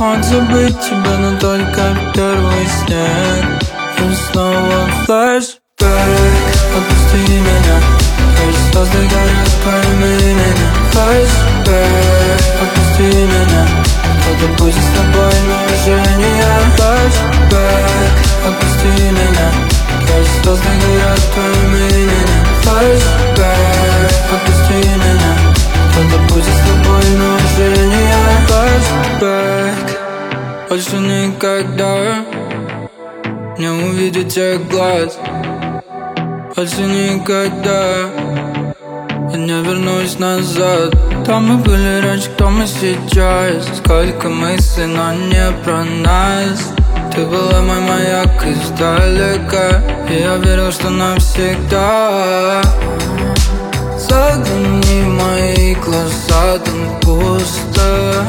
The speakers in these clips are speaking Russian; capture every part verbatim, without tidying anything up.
Смог забыть тебя, но только первый снег. И снова флешбэк. Отпусти меня, хоть звезды горят, пойми меня. Флешбэк. Отпусти меня, кто-то будет с тобой, но уже не я. Флешбэк. Отпусти меня, хоть звезды горят, пойми меня. Флешбэк. Отпусти меня, кто-то будет с тобой, но уже не я. Флешбэк. Больше никогда не увидеть тех глаз. Больше никогда я не вернусь назад. Кто мы были раньше, кто мы сейчас. Сколько мыслей, но не про нас. Ты была мой маяк издалека, и я верил, что навсегда. Загляни в мои глаза, там пусто.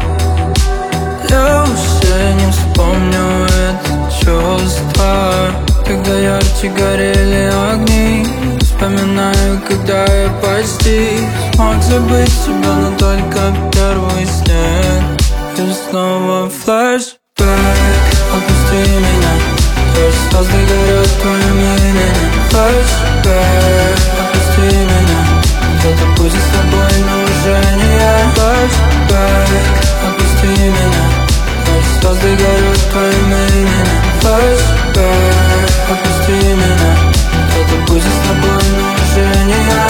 Я уже не вспомню это чувство. Когда ярче горели огни, вспоминаю, когда я почти смог забыть тебя, но только первый снег. И снова флешбэк. Отпусти меня, хоть звезды горят, пойми меня. Флешбэк. Отпусти меня, кто-то будет с тобой, но уже не я. Флешбэк. Отпусти меня, хоть звезды горят, пойми меня. Флешбэк. Отпусти меня, кто-то будет с тобой, но уже не я.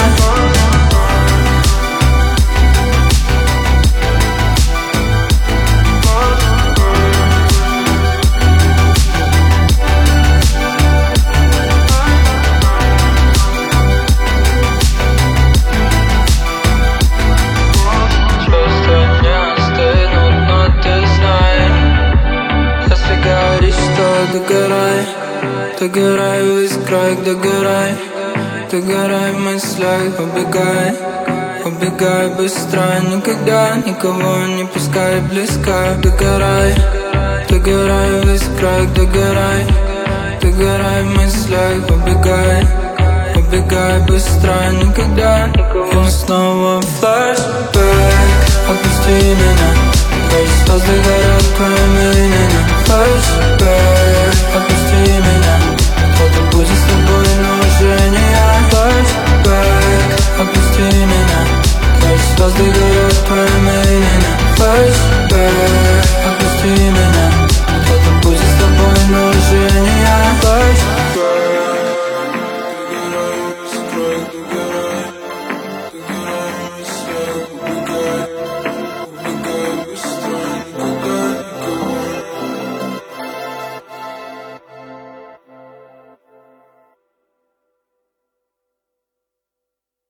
Догорай, догорай в искрах, догорай. Догорай в мыслях, убегай. Убегай быстро, никогда никого не пускай близко. Догорай, догорай в искрах, догорай. Догорай в мыслях, убегай. Убегай быстро, никогда никого. И снова флешбэк. Отпусти меня, хоть звезды горят, пойми меня. Флешбэк.